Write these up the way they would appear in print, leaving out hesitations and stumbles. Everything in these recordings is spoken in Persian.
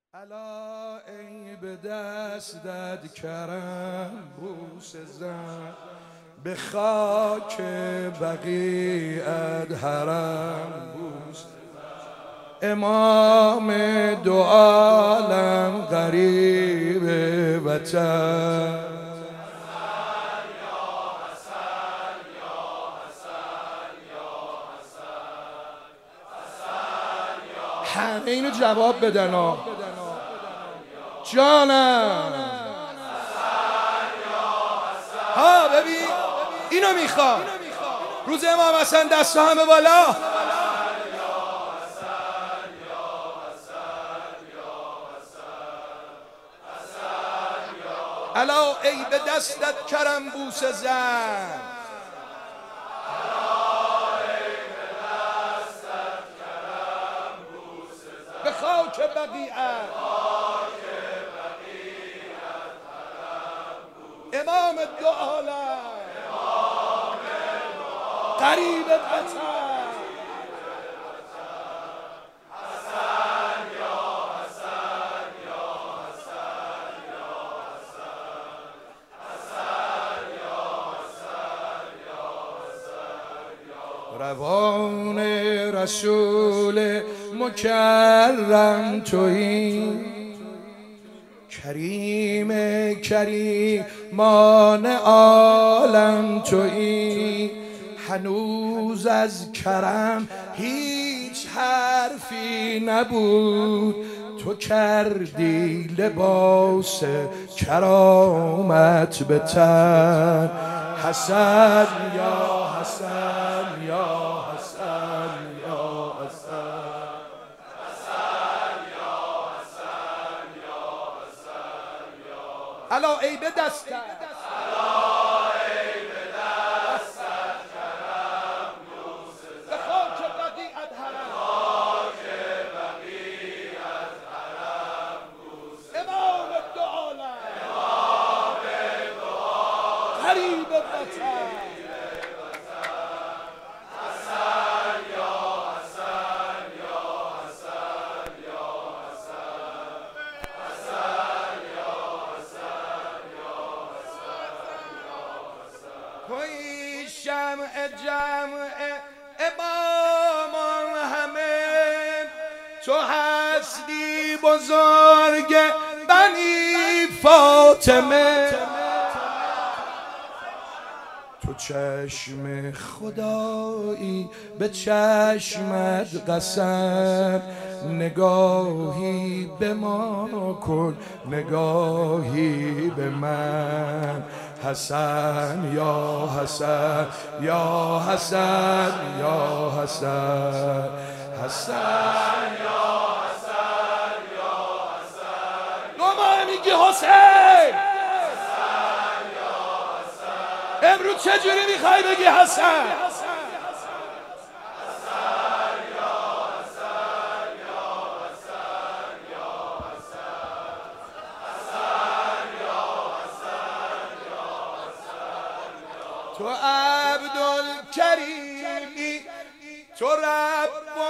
الا ای به دستت کرم بوسه زن، به خاک بقیعت حرم بوسه زن. امام دو عالم غریب وطن، همه اینو جواب بدن ها جانم. ها ببین اینو میخوام روز امام حسن دست همه بالا. الا ای به دستت کرم بوسه زن، به خاک بقیعت امام دو عالم غریب وطن. روان رسول مکرم تویی، کریم کریمان عالم تویی. هنوز از کرم هیچ حرفی نبود، تو کردی لباس کرامت به تن. حسن یا حسن یا حسن یا حسن، الا ای به دستت کرم بوسه زن، به خاک بقیعت حرم امام دو عالم غریب وطن. توی شمع جمع امامان همه، تو هستی بزرگ بنی فاطمه. تو چشم خدایی به چشمت قسم، نگاهی به ما کن نگاهی به من. حسن یا حسن یا حسن یا حسن، حسن یا حسن یا حسن. دو ماه میگی حسین، امروز چجوری میخوای بگی حسن؟ تو عبدالکریمی، تو رب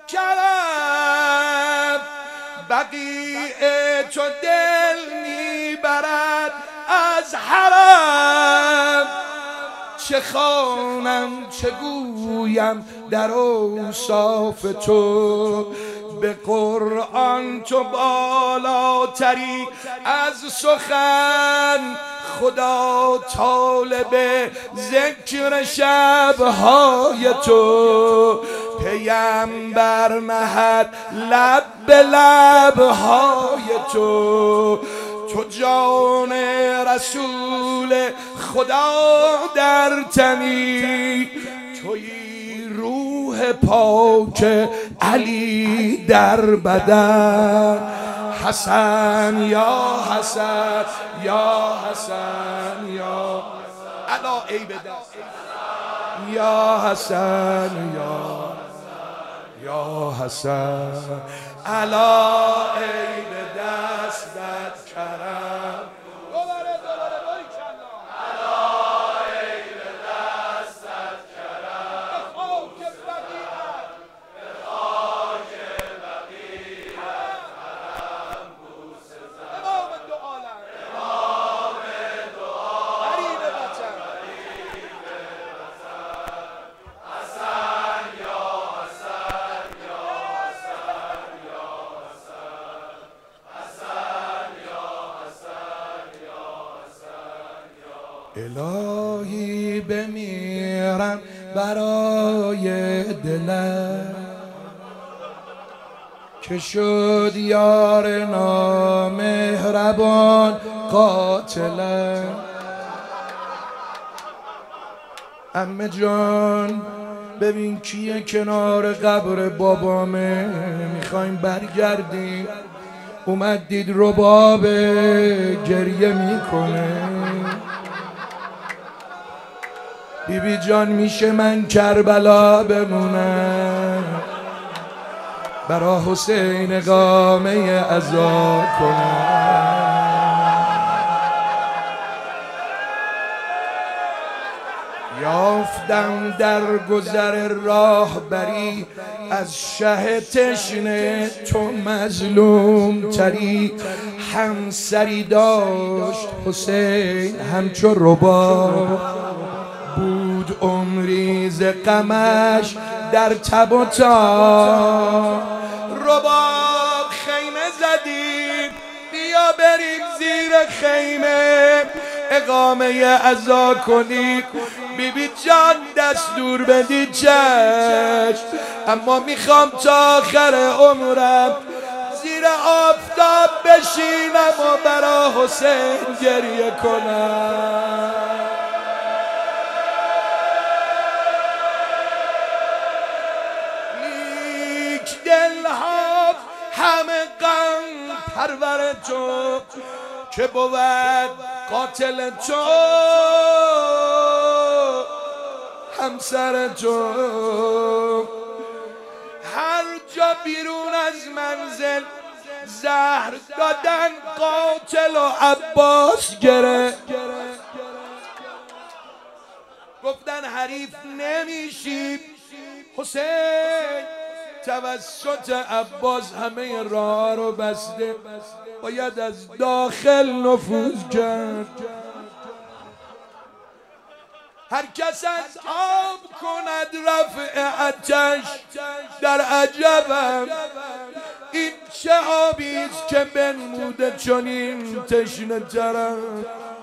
الکرم، بقیع تو دل میبرد از حرم. چه خوانم چه گویم در اوصاف تو، به قرآن تو بالاتری از سخن. خدا طالب ذکر شبهای تو، پیمبر نهد لب به لبهای تو. تو جان رسول خدا در تنی، توی روح پاک علی در بدن. حسن یا حسن یا حسن یا الا ای به دست یا حسن یا حسن، الا ای به دستت کرم. الهی بمیرم برای دلم که شد یار نامهربان قاتلم. عمه جان ببین کیه کنار قبر بابامه، میخوایم برگردیم. اومد دید رباب گریه میکنه. بیبی جان میشه من کربلا بمونم، برا حسین اقامه عزا کنم. یافتم در گذر راه بری از شه تشنه تو مظلوم تری. همسری داشت حسین همچو رباب، بود عمری ز غمش در تب و تاب. رباب خیمه زدیم بیا بریم زیر خیمه اقامه عزا کنیم. بیبی جان دستور بدی چشم، اما میخوام تا آخر عمرم زیر آفتاب بشینم و برا حسین گریه کنم. نیک دلها همه غم پرور تو، که بود قاتل تو همسر تو. هر جا بیرون از منزل زهر دادن قاتل و عباس گره. گفتن حریف نمیشی حسین، توسط عباس همه راه رو بسته، باید از داخل نفوذ کرد. هر کس از آب کند رفع آتش در عجبم. این چه آبیست که بنموده چنین تشنه ترم.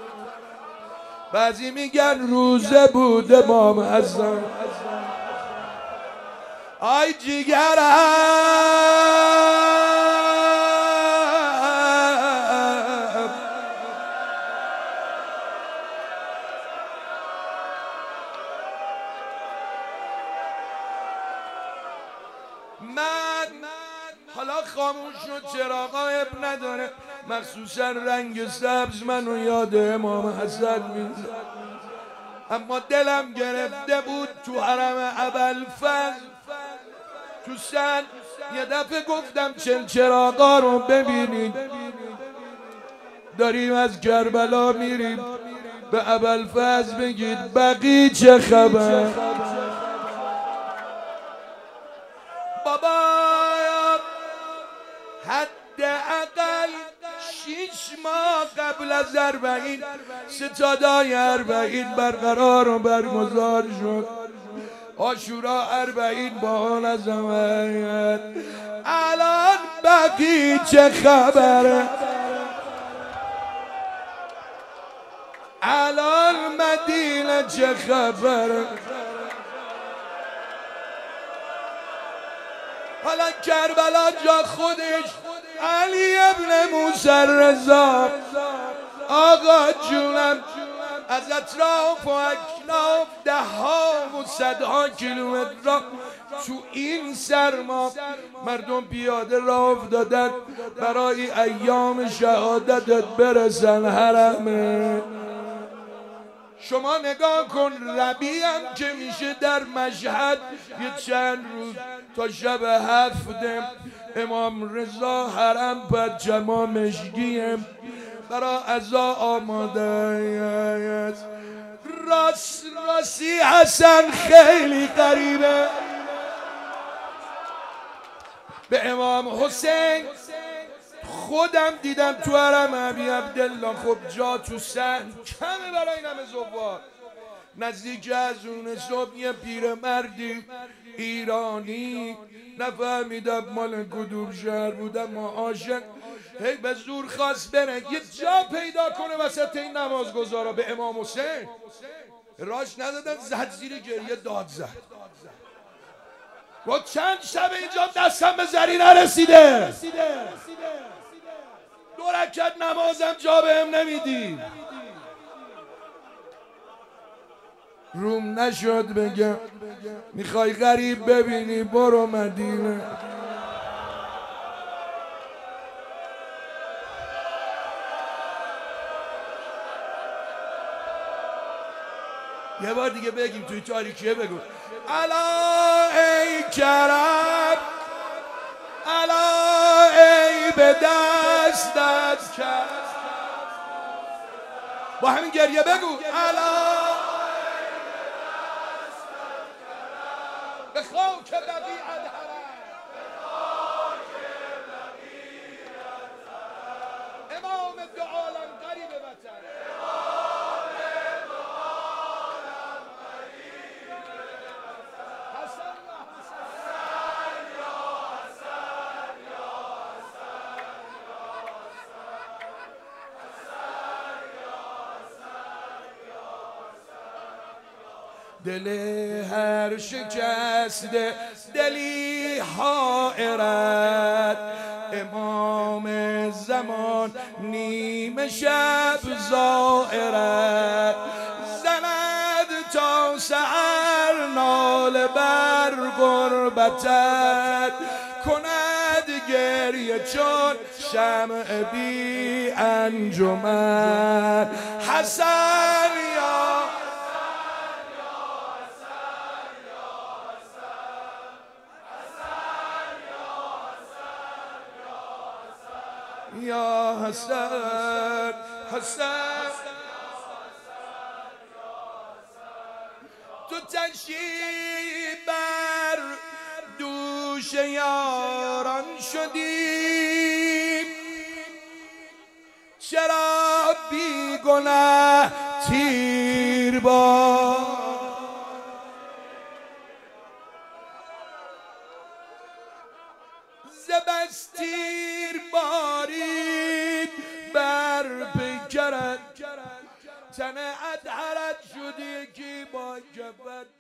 بعضی میگن روزه بود امام اعظم. آی جیگرم من حالا خاموش شد، چراغا اب نداره، مخصوصا رنگ سبز منو یاد امام حسن میزد. اما دلم گرفته بود تو حرم ابوالفضل تو سن یه دفعه گفتم چراغا رو ببینید، داریم از کربلا میریم به ابوالفضل بگید بقی چه خبر. بابا حداقل 6 ماه قبل از 40 ستادای 40 برقرار و برگزار شد. عاشورا 40 با آن عظمت. الان بقی چه خبره؟ الان مدینه چه خبره؟ حالا کربلا جا خودش علی ابن موسی رضا آقا جونم از اطراف و اکناف 10 ها و 100 ها کیلومتر را تو این سرما مردم پیاده راه افتادن برای ایام شهادتت برسن حرمه. شما نگاه کن ربیعم که میشه در مشهد یه چند روز تا شب 7 امام رضا حرم پرچما مشکیه برا عزا آماده است. راستی حسن خیلی قریبه به امام حسین. خودم دیدم تو حرم ابی عبدالله. خب جا تو سن کمه برای این همه زوار. نزدیک از اون صبح یه پیرمردی ایرانی، نفهمیدم مال کدوم شهر بود اما عاشق، هی به زور خواست بره یه جا پیدا کنه وسط این نمازگزارا به امام حسین. راش ندادن، زد زیر گریه داد زد. گفت چند شب اینجا دستم به زری نرسیده، 2 رکعت نمازم جا بهم نمیدی. روم نشد بگم میخوای غریب ببینی برو مدینه. یه بار دیگه بگیم توی تاریکیه بگو الا ای کرم، الا ای به دستت کرم. با همین گریه بگو الا به خاک بقیعت حرم، امام دو عالم قریب وطن، دل هر شکسته دلی حائرت، امام زمان نیمه شب زائرت، زند تا سحر ناله بر غربتت، کند گریه چون شمع بی انجمن. حسن یا یا حسن، حسن تو تشریف بر دوش یاران شدی، چرا بی گناه تیر با زبستیر بارید بر پیکرت، تن ادهرت شدی که با کفت